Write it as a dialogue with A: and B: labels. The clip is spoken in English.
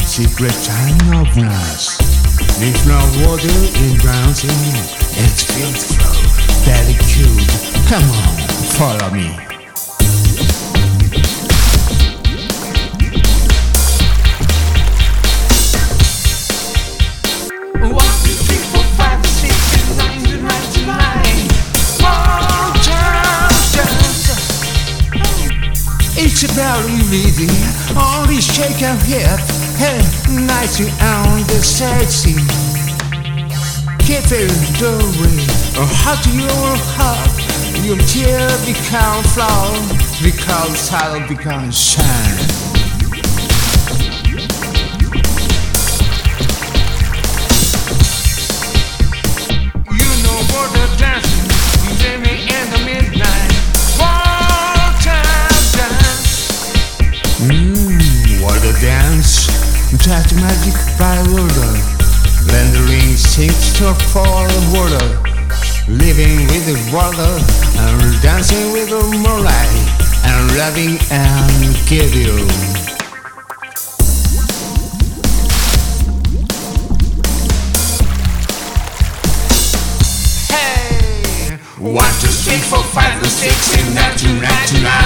A: secret time of us. There's no water in bouncing, it's beautiful, very cute. Come on, follow me.
B: 1, 2, 3, 4, 5, 6, 7, 8, 9, 10. One time dance. It's very easy. Only shake your hip and nice on the sexy. Keep it doing hot your heart. Your tear become flower, because silence becomes shine.
A: Water dance, touch magic by water. Rendering sinks to fall water. Living with the water and dancing with the moonlight and loving and give you.
B: Hey, 1, 2, 3, 4, 5, 6, 7, 8, 9, 10.